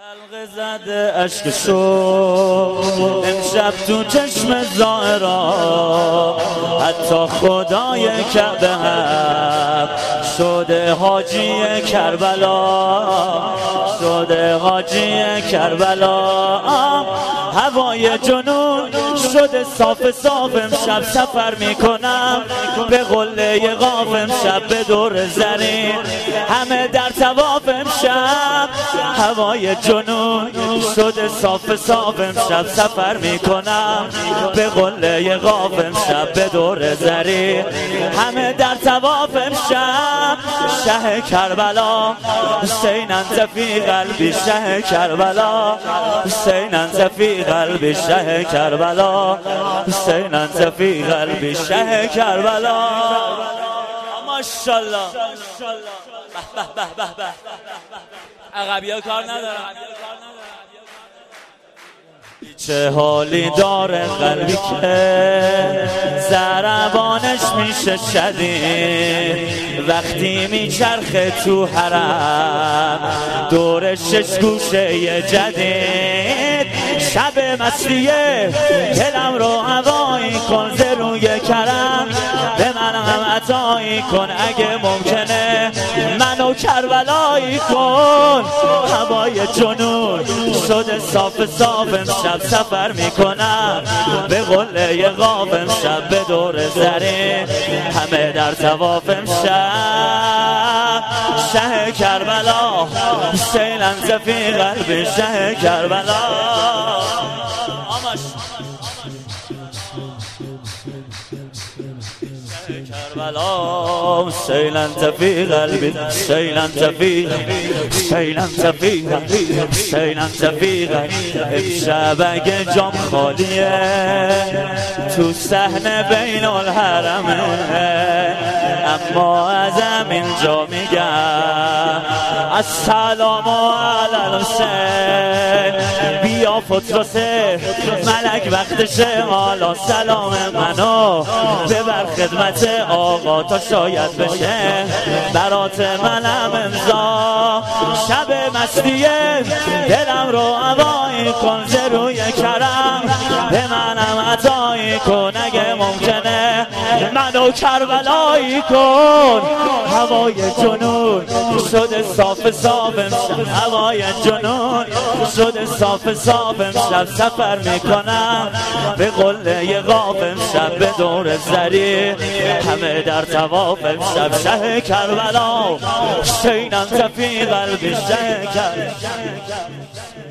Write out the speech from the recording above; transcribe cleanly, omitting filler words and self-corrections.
حلقه زده اشک شو امشب تو چشم زائرا، حتی خدای کعبه هم شده حاجی کربلا، شده حاجی کربلا. هوای جنون شده صاف صاف، امشب سفر میکنم به قله قاف، امشب به دور زرین همه در طواف. امشب هوای جنون شده صاف صاف، امشب سفر میکنم به قله قاف، امشب به دور زرین همه در طواف. امشب شه کربلا حسین انت فی قلبی، شه کربلا حسین انت فی قلبی، شه کربلا حسین انت فی قلبی، شه کربلا. ماشاءالله به به به به به. عقبی‌ها کار ندارن. چه حالی داره قلبی که ضربانش میشه شدید وقتی میچرخه تو حرم دور شش گوشه جدید. شب مسیه دلم رو هوایی کن، ز روی کرم به من هم عطایی کن، اگه ممکنه منو کربلایی کن. هوای جنون شده صاف صاف، امشب سفر میکنم به قله قاف، امشب به دور زرین همه در طواف. امشب شه کربلا حسین انت فی قلبی، شه کربلا. کربلا حسین انت فی قلبی، حسین انت فی قلبی، حسین انت فی قلبی، حسین انت فی قلبی. امشب اگه جام خالیه تو صحنه بین الحرمه، اما از اینجا میگم السلام علی الحسین. بیا فترسه ملک وقتشه، حالا سلام منو ببر خدمت آقا تا شاید بشه برات منم امضا. شب مستیه دلم رو هوایی کن، ز روی کرم به منم عطایی کن، اگه ممکنه منو کربلایی کن. هوای جنون شده صاف صاف، امشب هوای جنون شده صاف صاف، امشب سفر میکنم به قله قاف، امشب به دور زرین همه در طواف. امشب شه کربلا حسین انت فی قلبی، شه کربلا.